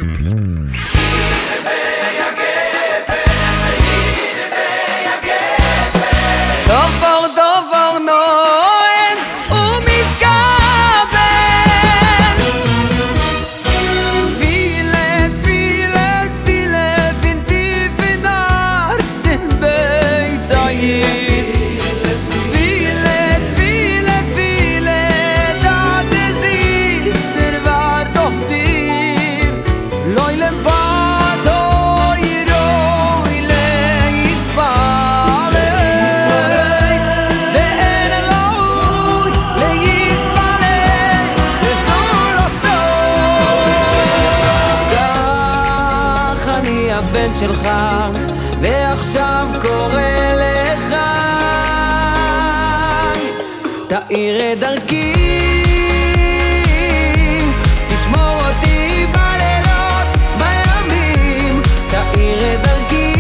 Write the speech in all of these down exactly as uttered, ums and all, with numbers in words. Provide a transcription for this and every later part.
דובר דובר נועם ומתקבל Viele, viele, viele sind tief in Herzen bei dir Viele, viele, viele da das ist er wart auf dir Leulem wart euro ile ist הבן שלך ועכשיו קורא לך תאיר את דרכי תשמור אותי בלילות בימים תאיר את דרכי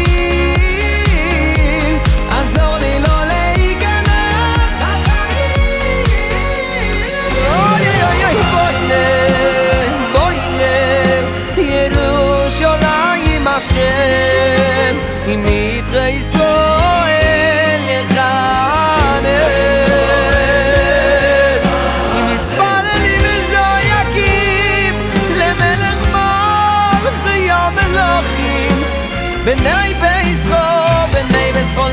עזור לי לא להיכנע אוי אוי אוי בואי נם בואי נם ירושלים השם אם יתרא ישראל יכנס אם יספללים וזועקים למלך מלכי המלכים בני ביסחו בני ביסחו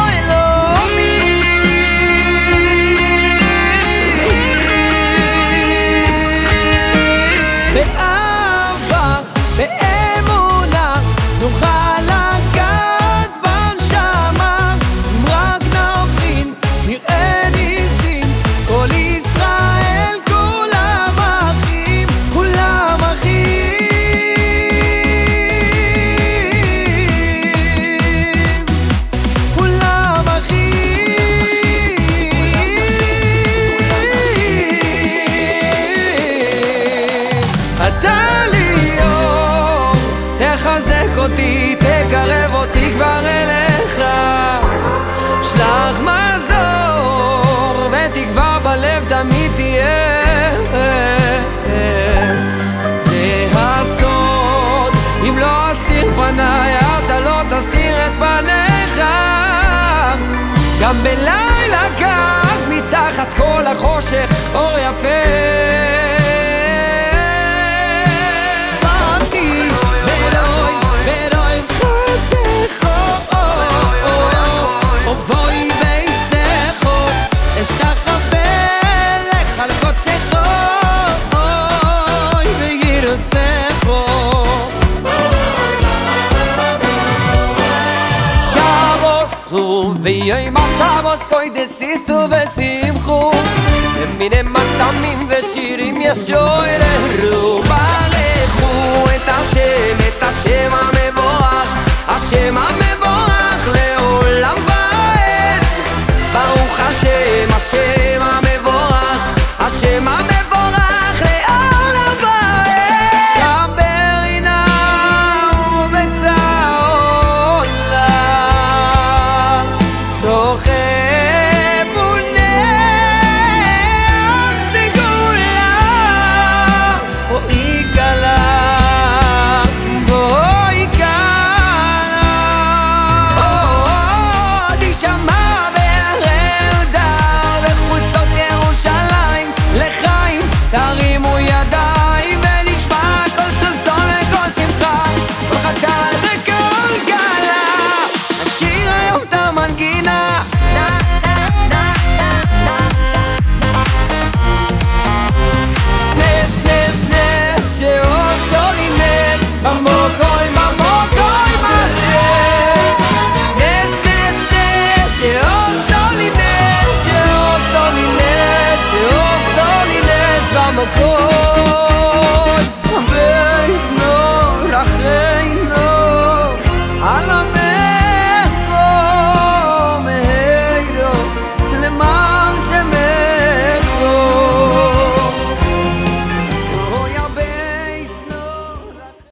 ליועלומי באהבה באמונה נוכל לגעת בנשמה אם רק נבין נראה ניסים כל ישראל כולם אחים כולם אחים כולם אחים אתה לי אור תחזק אותי תקרב אותי כבר אליך שלח מזור ותקווה בלב תמיד תהיה זה הסוד אם לא אסתיר פניי אתה לא תסתיר את פניך גם בלילה קר מתחת כל החושך אור יפה ויום השבוס קודשיסו ושמחו ומיני מטעמים ושירים ישוררו ברכו את השם, את השם המבורך השם המבורך לעולם ועד ברוך השם, השם המבורך השם המבורך לעולם ועד גם ברינה ובצעולה תוך אמונה סגולה בואי קלה בואי קלה עוד יישמע בערי הדר בחוצות ירושלים לחיים תרימו ידיים ונשמע כל ששון וכל שמחה כל חתל וכל גלה השיר היום את המנגינה נס נס נס שעושו לי נס במוקוי במוקוי מעשה נס נס נס שעושו לי נס שעושו לי נס שעושו לי נס במוקוי